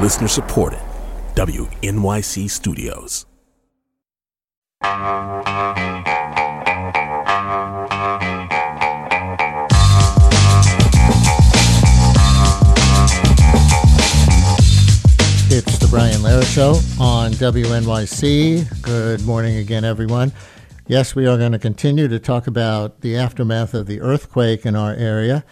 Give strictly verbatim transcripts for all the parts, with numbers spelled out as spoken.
Listener supported. W N Y C Studios. It's the Brian Lehrer Show on W N Y C. Good morning again, everyone. Yes, we are going to continue to talk about the aftermath of the earthquake in our area.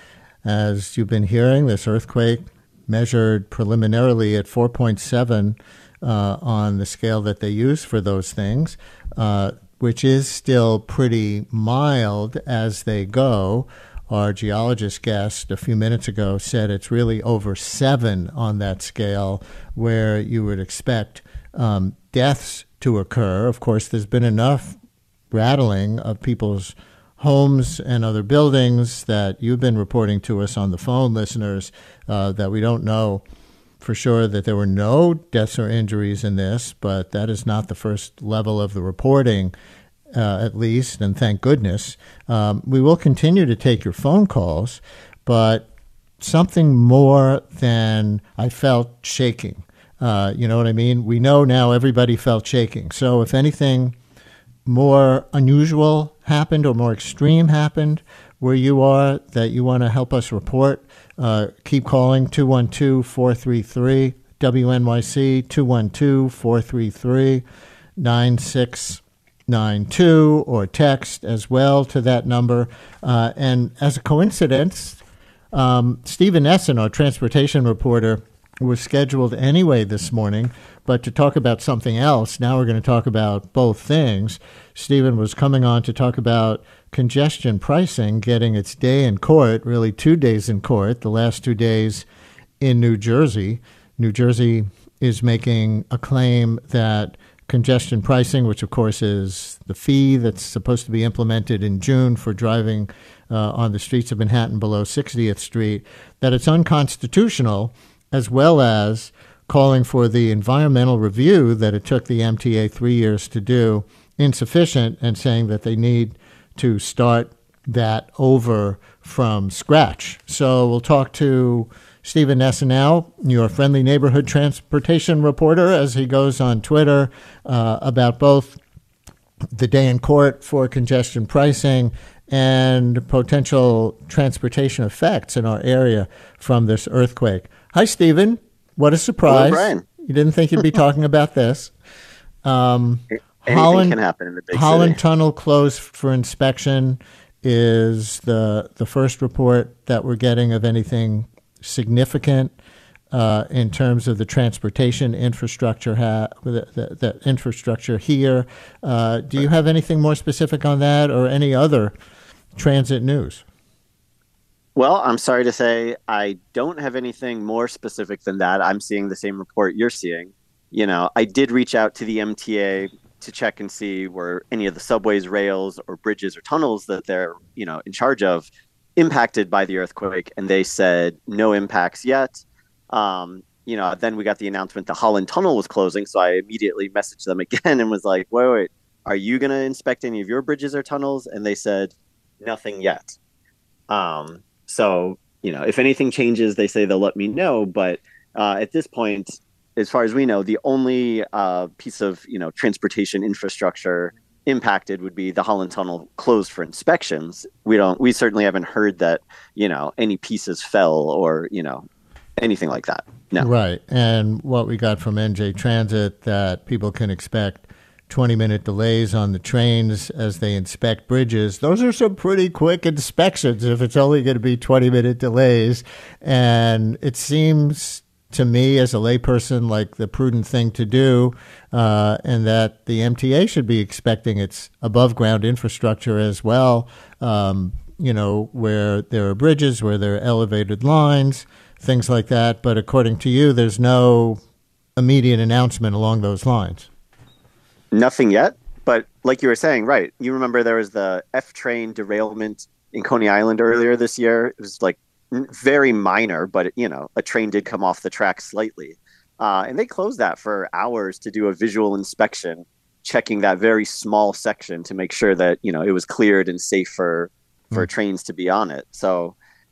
As you've been hearing, this earthquake measured preliminarily at four point seven uh, on the scale that they use for those things, uh, which is still pretty mild as they go. Our geologist guest a few minutes ago said it's really over seven on that scale, where you would expect um, deaths to occur. Of course, there's been enough rattling of people's homes and other buildings that you've been reporting to us on the phone, listeners, uh, that we don't know for sure that there were no deaths or injuries in this, but that is not the first level of the reporting, uh, at least, and thank goodness. Um, we will continue to take your phone calls, but something more than I felt shaking. Uh, you know what I mean? We know now everybody felt shaking. So if anything more unusual happened or more extreme happened where you are that you want to help us report, uh, keep calling two one two, four three three, W N Y C, two one two, four three three, nine six nine two, or text as well to that number. Uh, and as a coincidence, um, Stephen Essen, our transportation reporter, was scheduled anyway this morning, but to talk about something else. Now we're going to talk about both things. Stephen was coming on to talk about congestion pricing getting its day in court, really two days in court, the last two days in New Jersey. New Jersey is making a claim that congestion pricing, which of course is the fee that's supposed to be implemented in June for driving uh, on the streets of Manhattan below sixtieth Street, that it's unconstitutional, as well as calling for the environmental review that it took the M T A three years to do insufficient, and saying that they need to start that over from scratch. So we'll talk to Stephen Essen now, your friendly neighborhood transportation reporter, as he goes on Twitter, uh, about both the day in court for congestion pricing and potential transportation effects in our area from this earthquake. Hi, Stephen. What a surprise. Hello, Brian. You didn't think you'd be talking about this. Um, Anything Holland, can happen in the big Holland city. Tunnel closed for inspection is the the first report that we're getting of anything significant uh, in terms of the transportation infrastructure, ha- the, the, the infrastructure here. Uh, do you have anything more specific on that, or any other transit news? Well, I'm sorry to say I don't have anything more specific than that. I'm seeing the same report you're seeing. You know, I did reach out to the M T A to check and see were any of the subways, rails, or bridges or tunnels that they're, you know, in charge of impacted by the earthquake, and they said no impacts yet. Um, you know, then we got the announcement the Holland Tunnel was closing, so I immediately messaged them again and was like, wait, wait, are you going to inspect any of your bridges or tunnels? And they said nothing yet. Um, so, you know, if anything changes, they say they'll let me know. But uh, at this point, as far as we know, the only uh, piece of, you know, transportation infrastructure impacted would be the Holland Tunnel closed for inspections. We don't, we certainly haven't heard that, you know, any pieces fell or, you know, anything like that. No. Right. And what we got from N J Transit, that people can expect twenty minute delays on the trains as they inspect bridges. Those are some pretty quick inspections if it's only going to be twenty minute delays. And it seems to me, as a layperson, like the prudent thing to do, uh, and that the M T A should be expecting its above ground infrastructure as well, um, you know, where there are bridges, where there are elevated lines, things like that. But according to you, there's no immediate announcement along those lines. Nothing yet. But like you were saying, right, you remember there was the F train derailment in Coney Island earlier this year. It was like very minor, but, you know, a train did come off the track slightly. Uh, and they closed that for hours to do a visual inspection, checking that very small section to make sure that, you know, it was cleared and safe for, for mm. trains to be on it. So,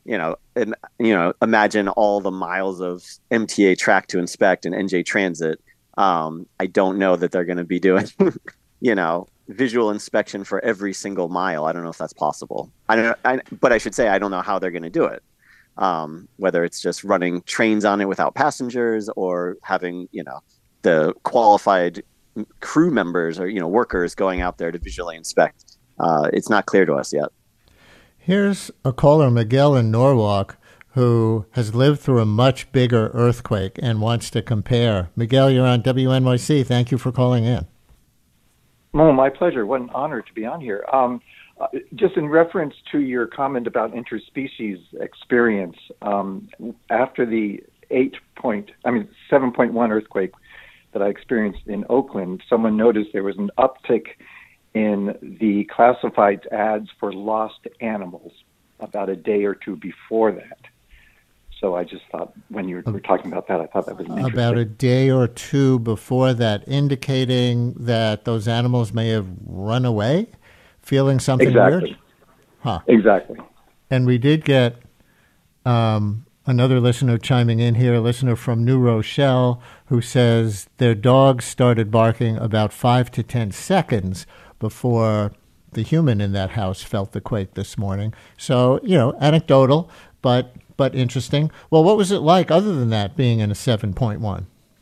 you know, and you know, imagine all the miles of M T A track to inspect and N J Transit. Um, I don't know that they're going to be doing, you know, visual inspection for every single mile. I don't know if that's possible. I don't know, I, but I should say I don't know how they're going to do it. Um, whether it's just running trains on it without passengers or having, you know, the qualified crew members or, you know, workers going out there to visually inspect. Uh, it's not clear to us yet. Here's a caller, Miguel in Norwalk, who has lived through a much bigger earthquake and wants to compare. Miguel, you're on W N Y C. Thank you for calling in. Oh, my pleasure. What an honor to be on here. Um, uh, just in reference to your comment about interspecies experience, um, after the eight point, I mean seven point one earthquake that I experienced in Oakland, someone noticed there was an uptick in the classified ads for lost animals about a day or two before that. So I just thought when you were talking about that, I thought that was interesting. About a day or two before that, indicating that those animals may have run away, feeling something exactly. weird? Huh. Exactly. And we did get um, another listener chiming in here, a listener from New Rochelle, who says their dog started barking about five to ten seconds before the human in that house felt the quake this morning. So, you know, anecdotal, but but interesting. Well, what was it like other than that, being in a seven point one?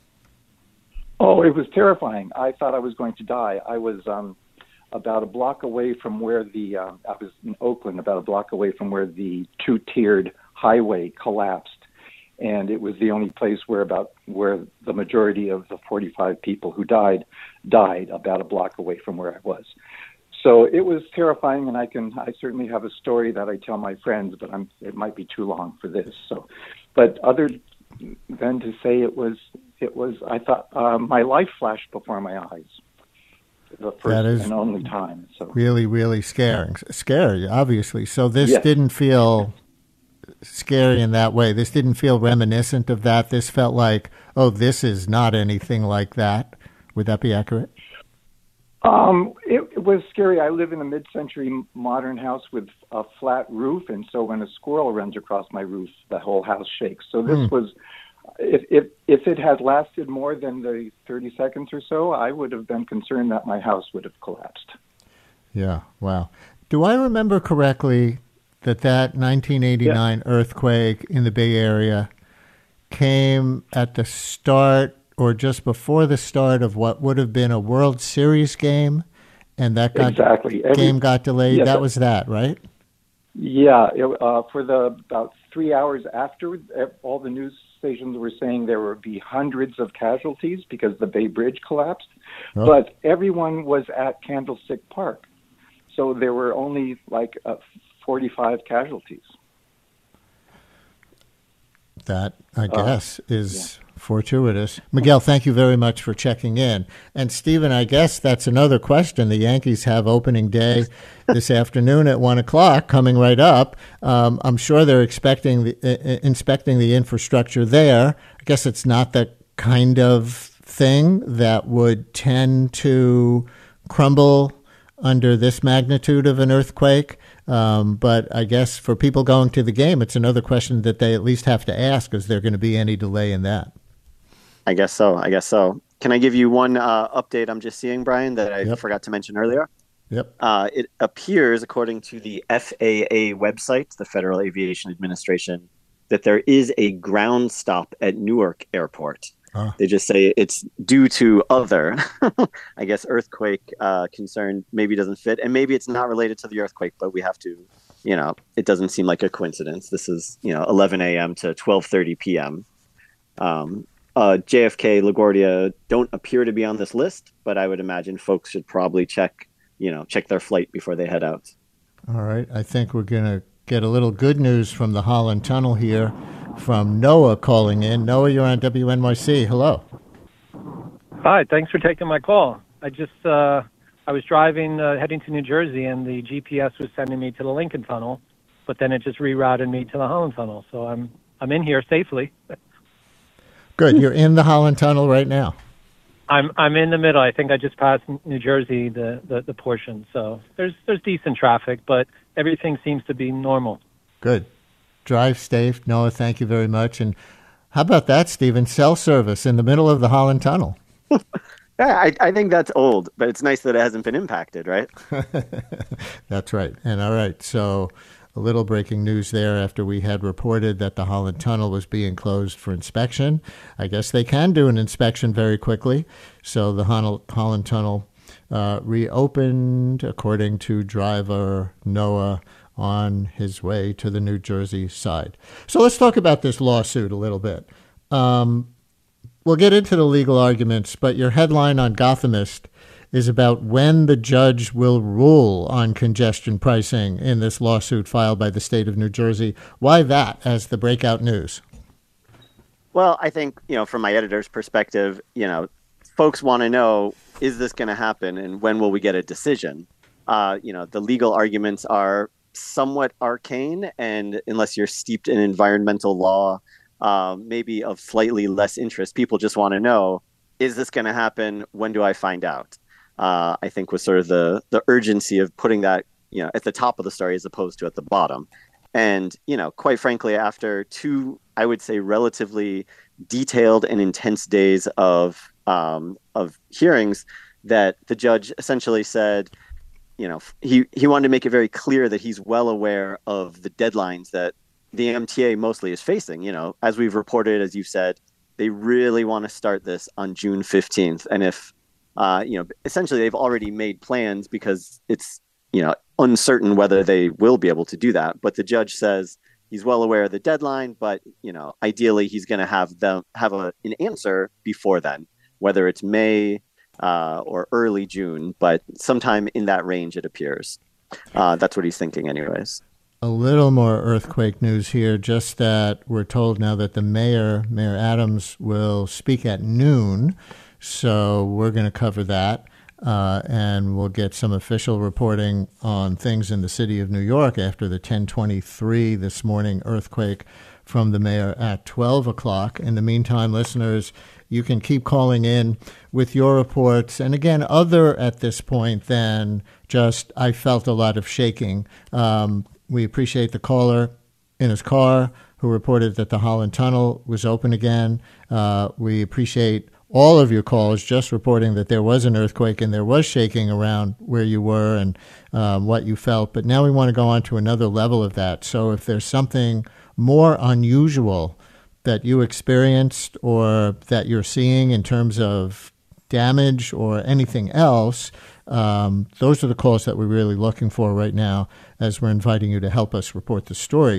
Oh, it was terrifying. I thought I was going to die. I was um, about a block away from where the, um, I was in Oakland, about a block away from where the two-tiered highway collapsed. And it was the only place where about where the majority of the forty-five people who died, died about a block away from where I was. So it was terrifying, and I can I certainly have a story that I tell my friends, but I'm, it might be too long for this. So, but other than to say it was it was I thought uh, my life flashed before my eyes, the first that is and only time. So really, really scary, scary, obviously. So this yes. didn't feel scary in that way. This didn't feel reminiscent of that. This felt like, oh, this is not anything like that. Would that be accurate? Um, it, it was scary. I live in a mid-century modern house with a flat roof, and so when a squirrel runs across my roof, the whole house shakes. So this mm. was, if, if if it had lasted more than the thirty seconds or so, I would have been concerned that my house would have collapsed. Yeah, wow. Do I remember correctly that that nineteen eighty-nine yeah. earthquake in the Bay Area came at the start or just before the start of what would have been a World Series game, and that got, exactly. Every, game got delayed? Yeah, that was that, right? Yeah. It, uh, for the about three hours after, all the news stations were saying there would be hundreds of casualties because the Bay Bridge collapsed, oh. but everyone was at Candlestick Park. So there were only like uh, forty-five casualties. That, I guess, uh, is yeah. fortuitous. Miguel, thank you very much for checking in. And Stephen, I guess that's another question. The Yankees have opening day this afternoon at one o'clock coming right up. Um, I'm sure they're expecting the, uh, inspecting the infrastructure there. I guess it's not the kind of thing that would tend to crumble under this magnitude of an earthquake. Um, but I guess for people going to the game, it's another question that they at least have to ask, is there going to be any delay in that? I guess so. I guess so. Can I give you one uh, update I'm just seeing, Brian, that I yep. forgot to mention earlier? Yep. Uh, it appears, according to the F A A website, the Federal Aviation Administration, that there is a ground stop at Newark Airport. Huh. They just say it's due to other, I guess, earthquake uh, concern. Maybe doesn't fit, and maybe it's not related to the earthquake. But we have to, you know, it doesn't seem like a coincidence. This is, you know, eleven a.m. to twelve thirty p.m. Um, uh, J F K, LaGuardia don't appear to be on this list, but I would imagine folks should probably check, you know, check their flight before they head out. All right, I think we're gonna get a little good news from the Holland Tunnel here. From Noah calling in. Noah, you're on W N Y C. Hello. Hi, thanks for taking my call. I just, uh, I was driving, uh, heading to New Jersey, and the G P S was sending me to the Lincoln Tunnel, but then it just rerouted me to the Holland Tunnel. So I'm, I'm in here safely. Good. You're in the Holland Tunnel right now. I'm, I'm in the middle. I think I just passed New Jersey, the, the, the portion. So there's, there's decent traffic, but everything seems to be normal. Good. Drive safe. Noah, thank you very much. And how about that, Stephen? Cell service in the middle of the Holland Tunnel. Yeah, I, I think that's old, but it's nice that it hasn't been impacted, right? That's right. And all right, so a little breaking news there after we had reported that the Holland Tunnel was being closed for inspection. I guess they can do an inspection very quickly. So the Holland Tunnel uh, reopened, according to driver Noah, on his way to the New Jersey side. So let's talk about this lawsuit a little bit. Um, We'll get into the legal arguments, but your headline on Gothamist is about when the judge will rule on congestion pricing in this lawsuit filed by the state of New Jersey. Why that as the breakout news? Well, I think, you know, from my editor's perspective, you know, folks want to know, is this going to happen and when will we get a decision? Uh, you know, the legal arguments are somewhat arcane, and unless you're steeped in environmental law, Uh, maybe of slightly less interest. People just want to know, is this going to happen? When do I find out? Uh, I think was sort of the the urgency of putting that, you know, at the top of the story as opposed to at the bottom. And, you know, quite frankly, after two, I would say, relatively detailed and intense days of um, of hearings, that the judge essentially said, you know, he, he wanted to make it very clear that he's well aware of the deadlines that the M T A mostly is facing. You know, as we've reported, as you've said, they really want to start this on June fifteenth. And if, uh, you know, essentially they've already made plans because it's, you know, uncertain whether they will be able to do that. But the judge says he's well aware of the deadline, but, you know, ideally he's going to have them have a, an answer before then, whether it's May uh, or early June, but sometime in that range, it appears. Uh, that's what he's thinking anyways. A little more earthquake news here, just that we're told now that the mayor, Mayor Adams, will speak at noon. So we're going to cover that, uh, and we'll get some official reporting on things in the city of New York after the ten twenty-three this morning earthquake from the mayor at twelve o'clock. In the meantime, listeners, you can keep calling in with your reports. And again, other at this point than just, I felt a lot of shaking. Um, We appreciate the caller in his car who reported that the Holland Tunnel was open again. Uh, we appreciate all of your calls just reporting that there was an earthquake and there was shaking around where you were and um, what you felt. But now we want to go on to another level of that. So if there's something more unusual that you experienced or that you're seeing in terms of damage or anything else, Um, those are the calls that we're really looking for right now as we're inviting you to help us report the story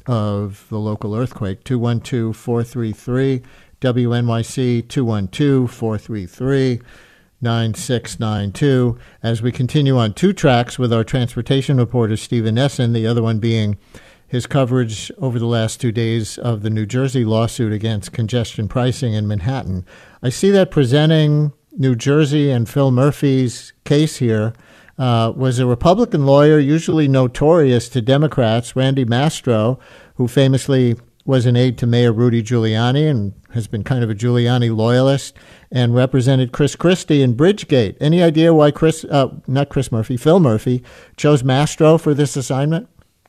of the local earthquake. two one two, four three three, W N Y C, two one two, four three three, nine six nine two. As we continue on two tracks with our transportation reporter, Stephen Essen, the other one being his coverage over the last two days of the New Jersey lawsuit against congestion pricing in Manhattan. I see that presenting New Jersey and Phil Murphy's case here uh, was a Republican lawyer, usually notorious to Democrats, Randy Mastro, who famously was an aide to Mayor Rudy Giuliani and has been kind of a Giuliani loyalist, and represented Chris Christie in Bridgegate. Any idea why Chris, uh, not Chris Murphy, Phil Murphy, chose Mastro for this assignment?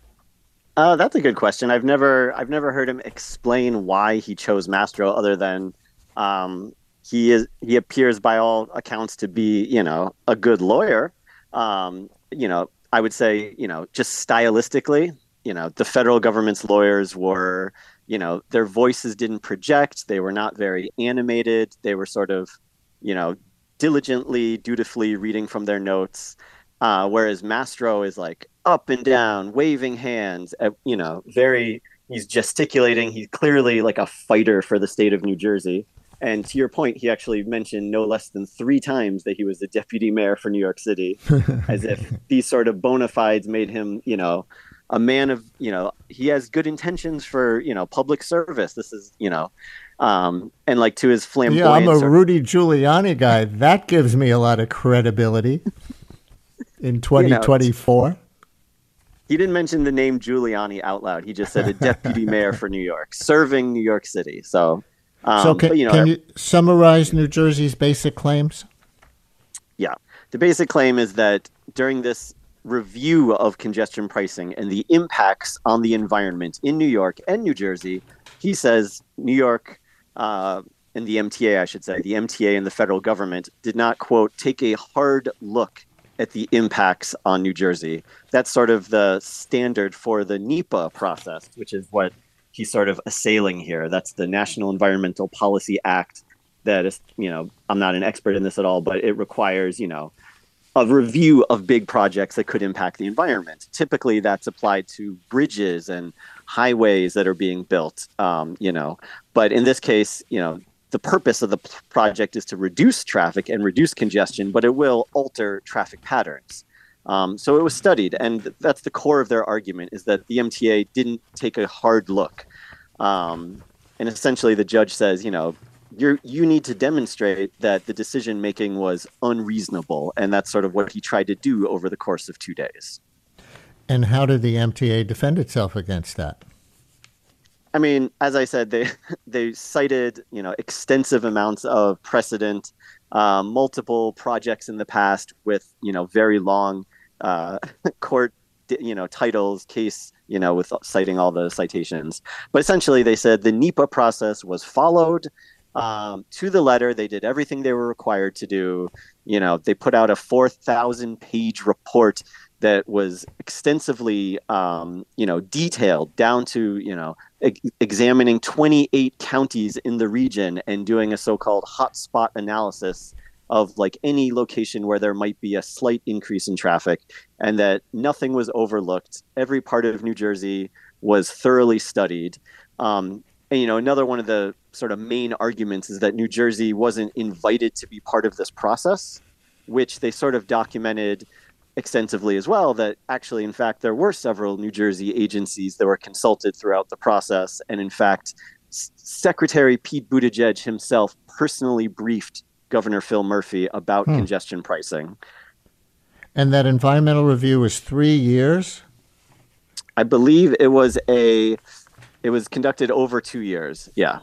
Uh, that's a good question. I've never, I've never heard him explain why he chose Mastro, other than um, he is, he appears by all accounts to be, you know, a good lawyer. Um, you know, I would say, you know, just stylistically, you know, the federal government's lawyers were, you know, their voices didn't project. They were not very animated. They were sort of, you know, diligently, dutifully reading from their notes. Uh, whereas Mastro is like up and down, waving hands, uh, you know, very, he's gesticulating. He's clearly like a fighter for the state of New Jersey. And to your point, he actually mentioned no less than three times that he was the deputy mayor for New York City, as if these sort of bona fides made him, you know, a man of, you know, he has good intentions for, you know, public service. This is, you know, um, and like to his flamboyant. Yeah, I'm a Rudy Giuliani guy. That gives me a lot of credibility in twenty twenty-four. You know, he didn't mention the name Giuliani out loud. He just said a deputy mayor for New York, serving New York City. So, um, so can, but, you know, can you summarize New Jersey's basic claims? Yeah. The basic claim is that during this review of congestion pricing and the impacts on the environment in New York and New Jersey, he says New York uh, and the M T A, I should say, the M T A and the federal government did not, quote, take a hard look at the impacts on New Jersey. That's sort of the standard for the NEPA process, which is what he's sort of assailing here. That's the National Environmental Policy Act that is, you know, I'm not an expert in this at all, but it requires, you know, a review of big projects that could impact the environment. Typically, that's applied to bridges and highways that are being built, um, you know. But in this case, you know, the purpose of the p- project is to reduce traffic and reduce congestion, but it will alter traffic patterns. Um, so it was studied, and that's the core of their argument, is that the M T A didn't take a hard look. Um, and essentially, the judge says, you know, You're, you need to demonstrate that the decision making was unreasonable, and that's sort of what he tried to do over the course of two days. And how did the M T A defend itself against that? I mean, as I said, they they cited, you know, extensive amounts of precedent, uh, multiple projects in the past with, you know, very long uh, court, you know, titles, case, you know, with citing all the citations. But essentially, they said the NEPA process was followed Um, to the letter. They did everything they were required to do. You know, they put out a four thousand page report that was extensively, um, you know, detailed down to, you know, e- examining twenty-eight counties in the region and doing a so-called hotspot analysis of like any location where there might be a slight increase in traffic, and that nothing was overlooked. Every part of New Jersey was thoroughly studied. Um, And, you know, another one of the sort of main arguments is that New Jersey wasn't invited to be part of this process, which they sort of documented extensively as well, that actually, in fact, there were several New Jersey agencies that were consulted throughout the process. And in fact, S- Secretary Pete Buttigieg himself personally briefed Governor Phil Murphy about hmm. congestion pricing. And that environmental review was three years? I believe it was a... It was conducted over two years. Yeah.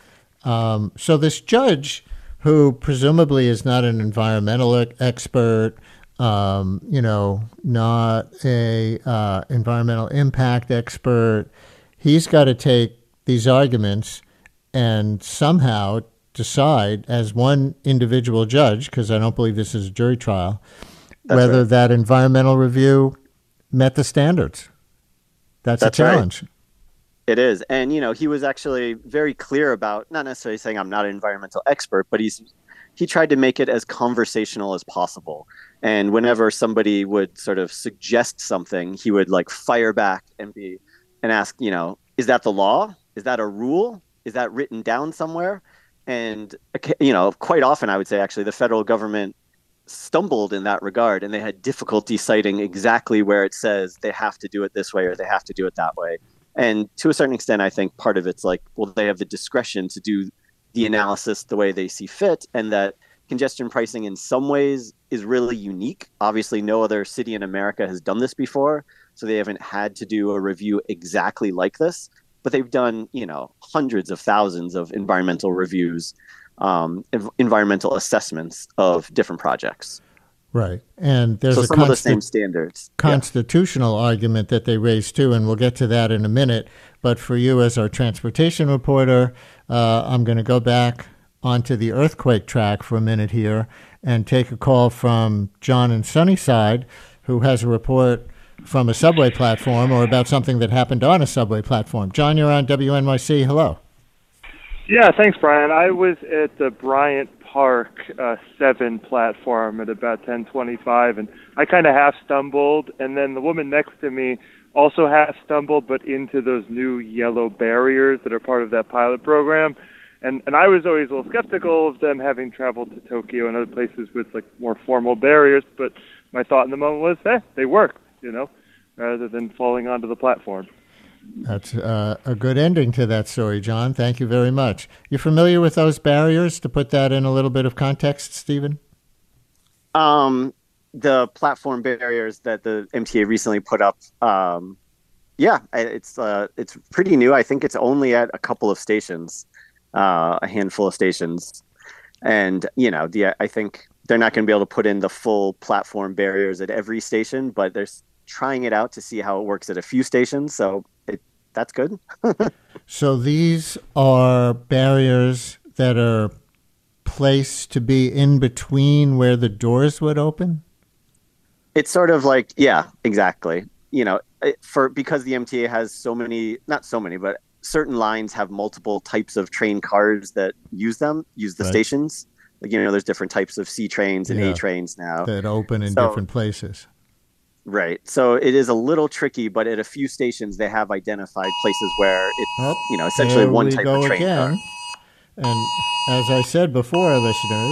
Um, so this judge, who presumably is not an environmental expert, um, you know, not a uh, environmental impact expert, he's got to take these arguments and somehow decide as one individual judge, because I don't believe this is a jury trial, That's whether right. that environmental review met the standards. That's, That's a challenge. Right. It is. And, you know, he was actually very clear about, not necessarily saying I'm not an environmental expert, but he's he tried to make it as conversational as possible. And whenever somebody would sort of suggest something, he would like fire back and be and ask, you know, is that the law? Is that a rule? Is that written down somewhere? And, you know, quite often I would say actually the federal government stumbled in that regard, and they had difficulty citing exactly where it says they have to do it this way or they have to do it that way. And to a certain extent, I think part of it's like, well, they have the discretion to do the analysis the way they see fit, and that congestion pricing in some ways is really unique. Obviously, no other city in America has done this before, so they haven't had to do a review exactly like this. But they've done, you know, hundreds of thousands of environmental reviews, um, env- environmental assessments of different projects. Right. And there's so a some consti- of the same standards. constitutional yeah. argument that they raised too, and we'll get to that in a minute. But for you as our transportation reporter, uh, I'm going to go back onto the earthquake track for a minute here and take a call from John in Sunnyside, who has a report from a subway platform or about something that happened on a subway platform. John, you're on W N Y C. Hello. Yeah, thanks, Brian. I was at the Bryant Park uh, seven platform at about ten twenty-five, and I kind of half stumbled, and then the woman next to me also half stumbled, but into those new yellow barriers that are part of that pilot program. And and I was always a little skeptical of them, having traveled to Tokyo and other places with like more formal barriers, but my thought in the moment was, eh, they work, you know, rather than falling onto the platform. That's uh, a good ending to that story, John. Thank you very much. You're familiar with those barriers? To put that in a little bit of context, Stephen? Um, the platform barriers that the M T A recently put up, um, yeah, it's uh, it's pretty new. I think it's only at a couple of stations, uh, a handful of stations. And, you know, the I think they're not going to be able to put in the full platform barriers at every station, but they're trying it out to see how it works at a few stations. So it, that's good. So these are barriers that are placed to be in between where the doors would open? It's sort of like, yeah, exactly. You know, for because the M T A has so many, not so many, but certain lines have multiple types of train cars that use them, use the right. stations. Like, you know, there's different types of C trains and yeah, A trains now. That open in so, different places. Right. So it is a little tricky, but at a few stations, they have identified places where it's, oh, you know, essentially there one we type go of train again. car. And as I said before, listeners,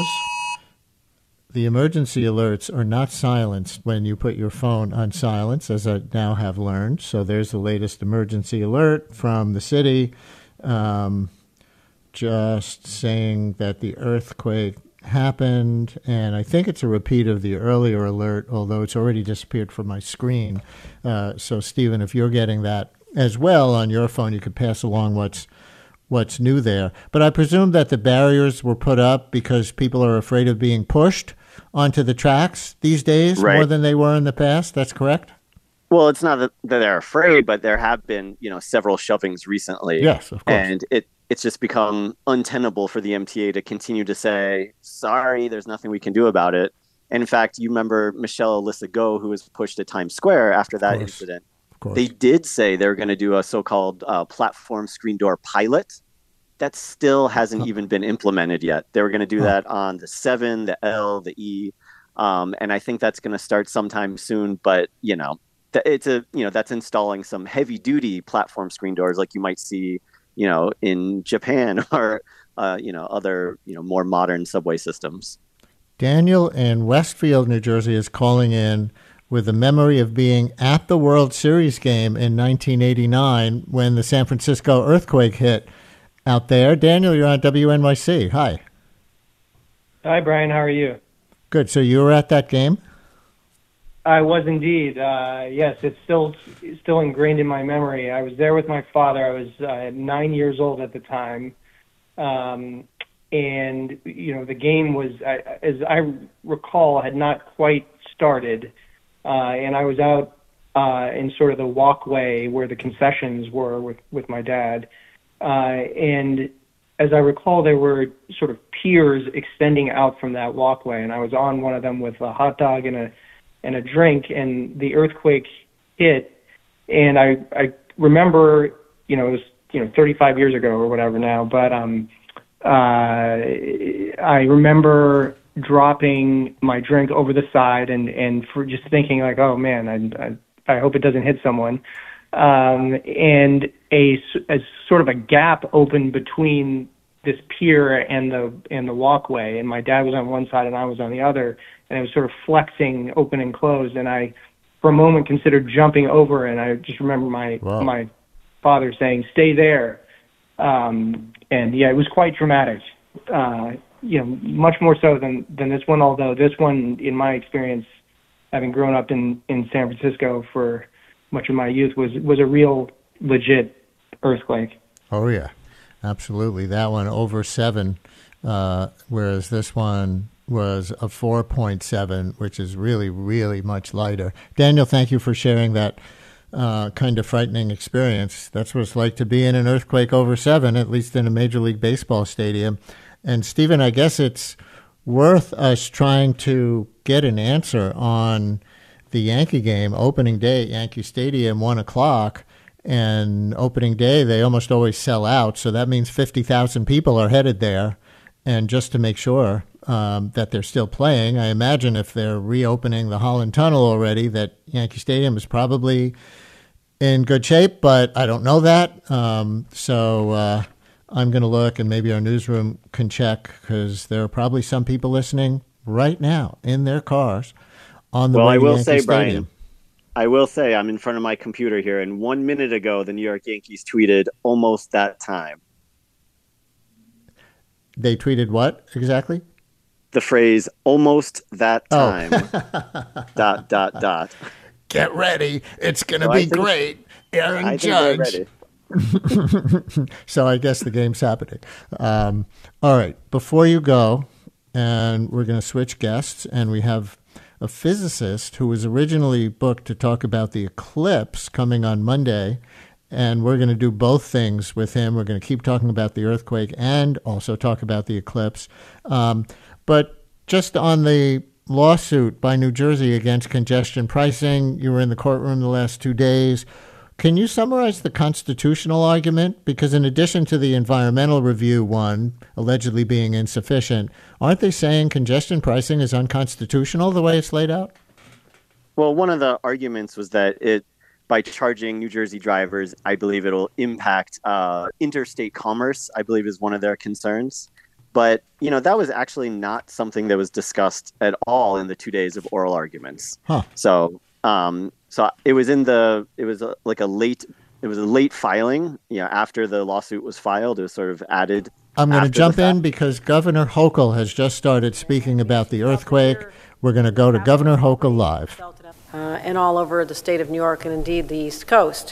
the emergency alerts are not silenced when you put your phone on silence, as I now have learned. So there's the latest emergency alert from the city, um, just saying that the earthquake happened, and I think it's a repeat of the earlier alert, although it's already disappeared from my screen. Uh, so, Stephen, if you're getting that as well on your phone, you could pass along what's what's new there. But I presume that the barriers were put up because people are afraid of being pushed onto the tracks these days right. more than they were in the past. That's correct? Well, it's not that they're afraid, but there have been, you know, several shovings recently. Yes, of course. And it it's just become untenable for the M T A to continue to say, sorry, there's nothing we can do about it. And in fact, you remember Michelle Alyssa Go, who was pushed at Times Square after that incident. Of course. They did say they were going to do a so-called uh, platform screen door pilot. That still hasn't huh. even been implemented yet. They were going to do huh. that on the seven, the L, the E. Um, and I think that's going to start sometime soon. But, you know, th- it's a, you know, that's installing some heavy duty platform screen doors like you might see, you know, in Japan or, uh, you know, other, you know, more modern subway systems. Daniel in Westfield, New Jersey is calling in with a memory of being at the World Series game in nineteen eighty-nine when the San Francisco earthquake hit out there. Daniel, you're on W N Y C. Hi. Hi, Brian. How are you? Good. So you were at that game? I was indeed. Uh, yes, it's still still ingrained in my memory. I was there with my father. I was uh, nine years old at the time. Um, and, you know, the game was, I, as I recall, had not quite started. Uh, and I was out uh, in sort of the walkway where the concessions were with, with my dad. Uh, and as I recall, there were sort of piers extending out from that walkway, and I was on one of them with a hot dog and a and a drink, and the earthquake hit. And I I remember, you know, it was you know thirty-five years ago or whatever now, but um, uh, I remember dropping my drink over the side and and for just thinking like, oh man, I I, I hope it doesn't hit someone. Um, and a, a sort of a gap opened between this pier and the and the walkway, and my dad was on one side and I was on the other, and it was sort of flexing open and closed, and I for a moment considered jumping over, and I just remember my wow. my father saying, stay there. Um, and yeah, it was quite dramatic, uh, you know, much more so than, than this one, although this one, in my experience, having grown up in, in San Francisco for much of my youth, was, was a real legit earthquake. Oh, yeah, absolutely. That one over seven, uh, whereas this one was a four point seven, which is really, really much lighter. Daniel, thank you for sharing that uh, kind of frightening experience. That's what it's like to be in an earthquake over seven, at least in a Major League Baseball stadium. And, Stephen, I guess it's worth us trying to get an answer on the Yankee game, opening day at Yankee Stadium, one o'clock. And opening day, they almost always sell out. So that means fifty thousand people are headed there. And just to make sure um, that they're still playing, I imagine if they're reopening the Holland Tunnel already, that Yankee Stadium is probably in good shape, but I don't know that. Um, so uh, I'm going to look, and maybe our newsroom can check, because there are probably some people listening right now in their cars on the well, way I to will Yankee say, Stadium. Brian, I will say I'm in front of my computer here, and one minute ago, the New York Yankees tweeted almost that time. They tweeted what exactly? The phrase "almost that time." Oh. dot dot dot. Get ready! It's going to so be think, great, Aaron I Judge. So I guess the game's happening. Um, all right, before you go, and we're going to switch guests, and we have a physicist who was originally booked to talk about the eclipse coming on Monday, and we're going to do both things with him. We're going to keep talking about the earthquake and also talk about the eclipse. Um, but just on the lawsuit by New Jersey against congestion pricing, you were in the courtroom the last two days. Can you summarize the constitutional argument? Because in addition to the environmental review one allegedly being insufficient, aren't they saying congestion pricing is unconstitutional the way it's laid out? Well, one of the arguments was that it, by charging New Jersey drivers, I believe it'll impact uh, interstate commerce, I believe is one of their concerns. But, you know, that was actually not something that was discussed at all in the two days of oral arguments. Huh. So, um, so it was in the, it was a, like a late, it was a late filing, you know, after the lawsuit was filed, it was sort of added. I'm going to jump in because Governor Hochul has just started speaking about the earthquake. We're going to go to Governor Hochul live. Uh, and all over the state of New York and indeed the East Coast.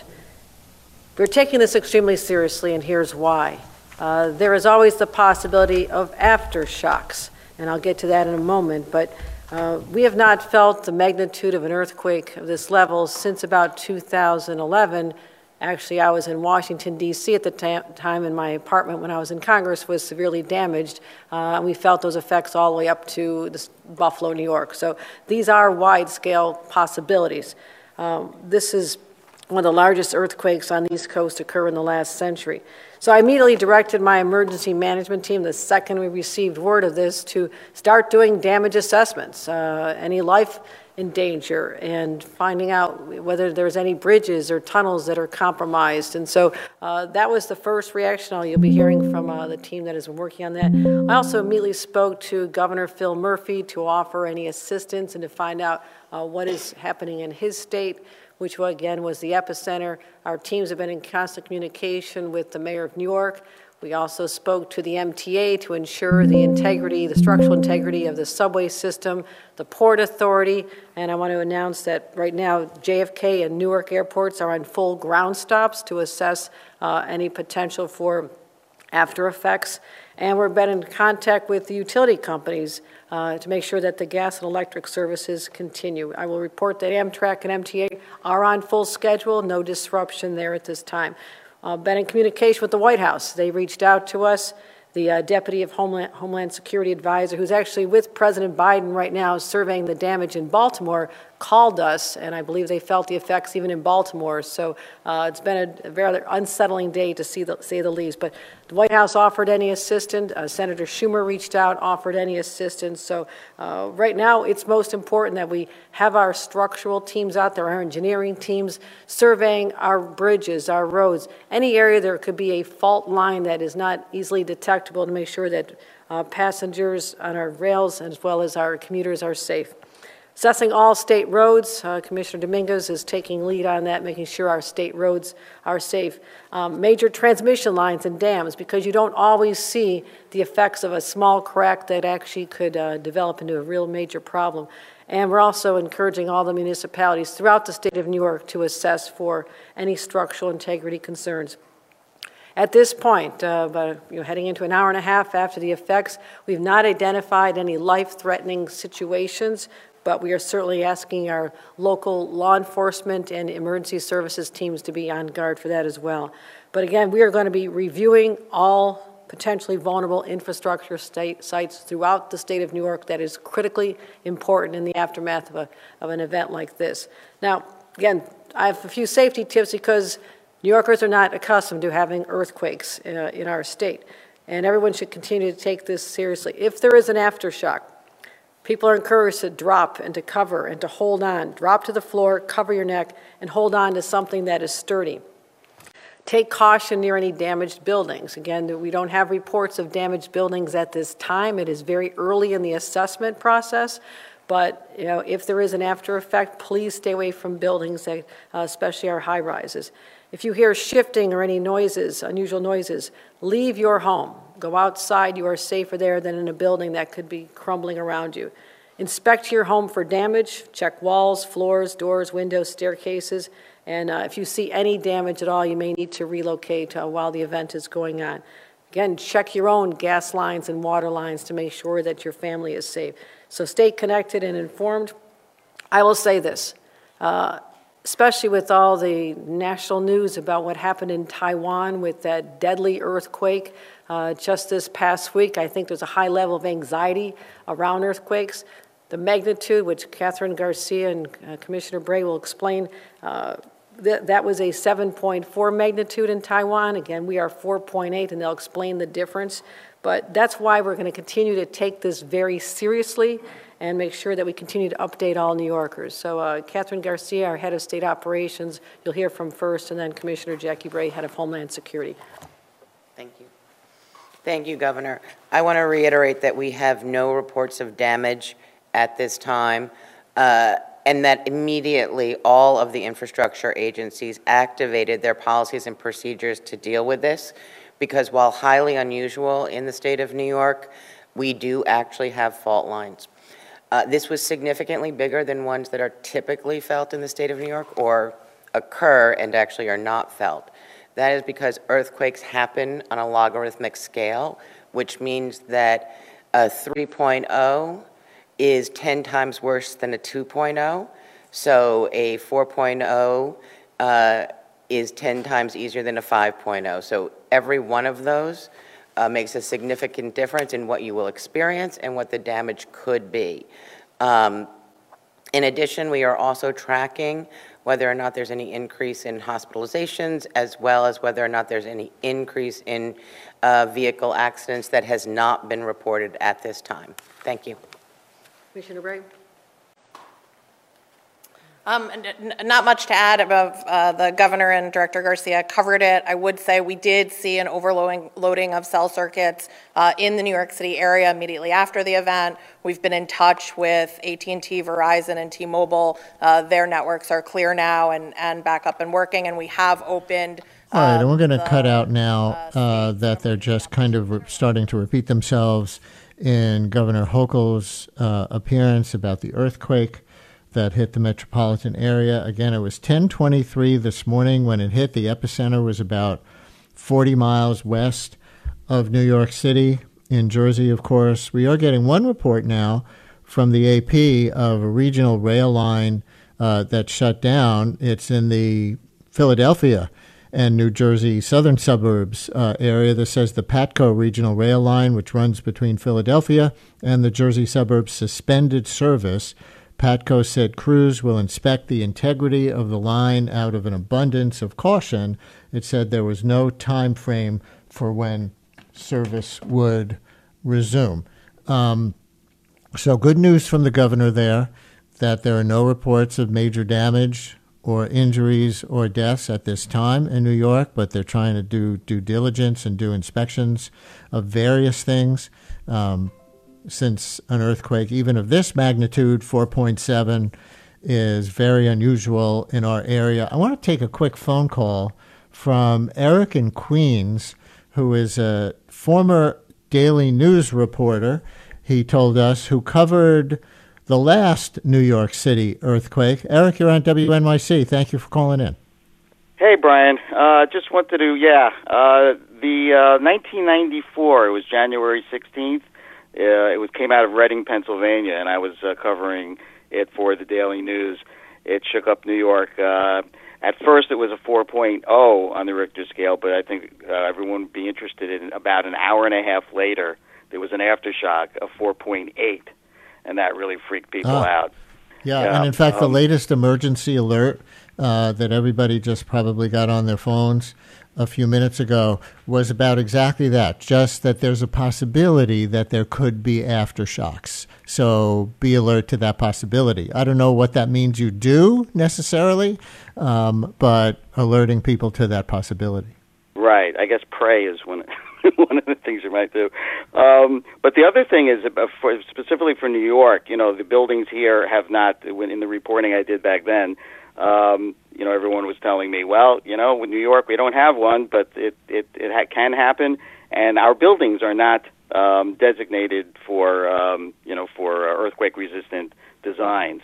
We're taking this extremely seriously, and here's why. Uh, there is always the possibility of aftershocks, and I'll get to that in a moment, but uh, we have not felt the magnitude of an earthquake of this level since about two thousand eleven. Actually, I was in Washington, D C at the time, and my apartment when I was in Congress was severely damaged. Uh, and we felt those effects all the way up to this Buffalo, New York. So these are wide-scale possibilities. Um, this is one of the largest earthquakes on the East Coast occur in the last century. So I immediately directed my emergency management team, the second we received word of this, to start doing damage assessments, uh, any life in danger, and finding out whether there's any bridges or tunnels that are compromised. And so uh, that was the first reaction you'll be hearing from uh, the team that has been working on that. I also immediately spoke to Governor Phil Murphy to offer any assistance and to find out uh, what is happening in his state, which again was the epicenter. Our teams have been in constant communication with the mayor of New York. We also spoke to the M T A to ensure the integrity, the structural integrity of the subway system, the Port Authority, and I want to announce that right now J F K and Newark airports are on full ground stops to assess uh, any potential for after effects. And we've been in contact with the utility companies uh, to make sure that the gas and electric services continue. I will report that Amtrak and M T A are on full schedule, no disruption there at this time. Uh, been in communication with the White House. They reached out to us. The uh, Deputy of Homeland, Homeland Security Advisor, who's actually with President Biden right now surveying the damage in Baltimore, called us, and I believe they felt the effects even in Baltimore. So uh, it's been a, a very unsettling day, to see the, say the least. But the White House offered any assistance. Uh, Senator Schumer reached out, offered any assistance. So uh, right now, it's most important that we have our structural teams out there, our engineering teams, surveying our bridges, our roads, any area there could be a fault line that is not easily detectable, to make sure that uh, passengers on our rails as well as our commuters are safe. Assessing all state roads, uh, Commissioner Dominguez is taking lead on that, making sure our state roads are safe. Um, major transmission lines and dams, because you don't always see the effects of a small crack that actually could uh, develop into a real major problem. And we're also encouraging all the municipalities throughout the state of New York to assess for any structural integrity concerns. At this point, uh, but, you know, heading into an hour and a half after the effects, we've not identified any life-threatening situations, but we are certainly asking our local law enforcement and emergency services teams to be on guard for that as well. But again, we are going to be reviewing all potentially vulnerable infrastructure state sites throughout the state of New York that is critically important in the aftermath of, a, of an event like this. Now, again, I have a few safety tips because New Yorkers are not accustomed to having earthquakes uh, in our state, and everyone should continue to take this seriously. If there is an aftershock, people are encouraged to drop and to cover and to hold on. Drop to the floor, cover your neck, and hold on to something that is sturdy. Take caution near any damaged buildings. Again, we don't have reports of damaged buildings at this time. It is very early in the assessment process. But you know, if there is an after effect, please stay away from buildings, that, uh, especially our high rises. If you hear shifting or any noises, unusual noises, leave your home. Go outside. You are safer there than in a building that could be crumbling around you. Inspect your home for damage. Check walls, floors, doors, windows, staircases. And uh, if you see any damage at all, you may need to relocate uh, while the event is going on. Again, check your own gas lines and water lines to make sure that your family is safe. So stay connected and informed. I will say this, uh, especially with all the national news about what happened in Taiwan with that deadly earthquake uh, just this past week. I think there's a high level of anxiety around earthquakes. The magnitude, which Catherine Garcia and uh, Commissioner Bray will explain, uh, th that was a seven point four magnitude in Taiwan. Again, we are four point eight, and they'll explain the difference. But that's why we're going to continue to take this very seriously and make sure that we continue to update all New Yorkers. So uh, Catherine Garcia, our head of state operations, you'll hear from first, and then Commissioner Jackie Bray, head of Homeland Security. Thank you. Thank you, Governor. I want to reiterate that we have no reports of damage at this time, uh, and that immediately all of the infrastructure agencies activated their policies and procedures to deal with this, because while highly unusual in the state of New York, we do actually have fault lines. Uh, this was significantly bigger than ones that are typically felt in the state of New York or occur and actually are not felt. That is because earthquakes happen on a logarithmic scale, which means that a three point oh is ten times worse than a two point oh. So a four point oh uh, is ten times easier than a five point oh. So every one of those uh, makes a significant difference in what you will experience and what the damage could be. Um, in addition, we are also tracking whether or not there's any increase in hospitalizations, as well as whether or not there's any increase in uh, vehicle accidents that has not been reported at this time. Thank you. Commissioner Bray. Um, not much to add about uh, the governor and Director Garcia covered it. I would say we did see an overloading loading of cell circuits uh, in the New York City area immediately after the event. We've been in touch with A T and T, Verizon, and T-Mobile. Uh, their networks are clear now and, and back up and working, and we have opened. All right, and we're going to the, cut out now uh, that they're just kind of re- starting to repeat themselves in Governor Hochul's uh, appearance about the earthquake that hit the metropolitan area. Again, it was ten twenty-three this morning when it hit. The epicenter was about forty miles west of New York City, in Jersey, of course. We are getting one report now from the A P of a regional rail line uh, that shut down. It's in the Philadelphia and New Jersey southern suburbs uh, area. That says the Patco regional rail line, which runs between Philadelphia and the Jersey suburbs, suspended service. Patco said crews will inspect the integrity of the line out of an abundance of caution. It said there was no time frame for when service would resume. Um, so good news from the governor there that there are no reports of major damage or injuries or deaths at this time in New York, but they're trying to do due diligence and do inspections of various things. Um, since an earthquake, even of this magnitude, four point seven, is very unusual in our area. I want to take a quick phone call from Eric in Queens, who is a former Daily News reporter, he told us, who covered the last New York City earthquake. Eric, you're on W N Y C. Thank you for calling in. Hey, Brian. Uh, just wanted to, yeah, uh, the uh, nineteen ninety-four, it was January sixteenth. Uh, it was came out of Reading, Pennsylvania, and I was uh, covering it for the Daily News. It shook up New York. Uh, at first, it was a four point oh on the Richter scale, but I think uh, everyone would be interested in about an hour and a half later, there was an aftershock of four point eight, and that really freaked people ah. out. Yeah, yeah, and in fact, um, the latest emergency alert uh, that everybody just probably got on their phones a few minutes ago was about exactly that, just that there's a possibility that there could be aftershocks. So be alert to that possibility. I don't know what that means you do necessarily, um, but alerting people to that possibility. Right. I guess pray is one, one of the things you might do. Um, but the other thing is, uh, for, specifically for New York, you know, the buildings here have not, in the reporting I did back then, Um, you know, everyone was telling me, well, you know, in New York we don't have one, but it it, it ha- can happen, and our buildings are not um, designated for um, you know for earthquake-resistant designs.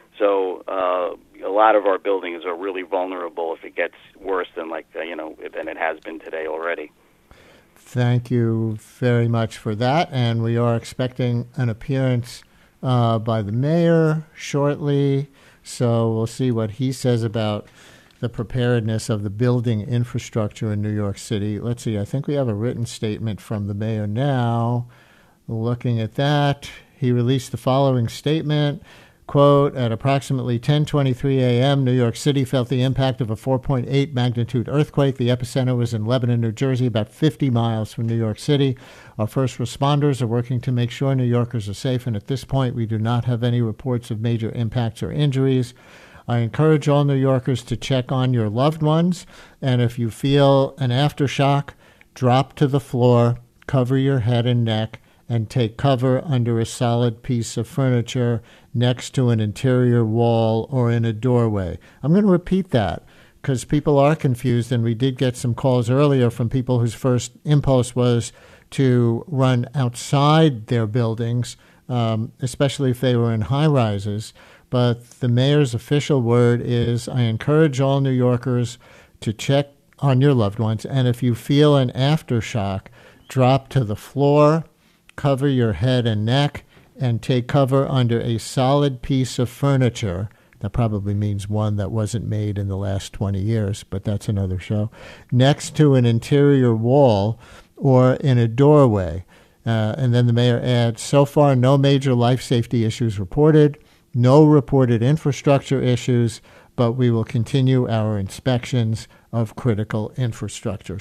So uh, a lot of our buildings are really vulnerable if it gets worse than like uh, you know than it has been today already. Thank you very much for that. And we are expecting an appearance uh, by the mayor shortly. So we'll see what he says about the preparedness of the building infrastructure in New York City. Let's see. I think we have a written statement from the mayor now. Looking at that, he released the following statement. Quote, at approximately ten twenty-three a.m., New York City felt the impact of a four point eight magnitude earthquake. The epicenter was in Lebanon, New Jersey, about fifty miles from New York City. Our first responders are working to make sure New Yorkers are safe, and at this point, we do not have any reports of major impacts or injuries. I encourage all New Yorkers to check on your loved ones, and if you feel an aftershock, drop to the floor, cover your head and neck, and take cover under a solid piece of furniture next to an interior wall or in a doorway. I'm going to repeat that because people are confused, and we did get some calls earlier from people whose first impulse was to run outside their buildings, um, especially if they were in high-rises. But the mayor's official word is, I encourage all New Yorkers to check on your loved ones, and if you feel an aftershock, drop to the floor, cover your head and neck, and take cover under a solid piece of furniture. That probably means one that wasn't made in the last twenty years, but that's another show. Next to an interior wall or in a doorway. Uh, and then the mayor adds, so far, no major life safety issues reported, no reported infrastructure issues, but we will continue our inspections of critical infrastructure.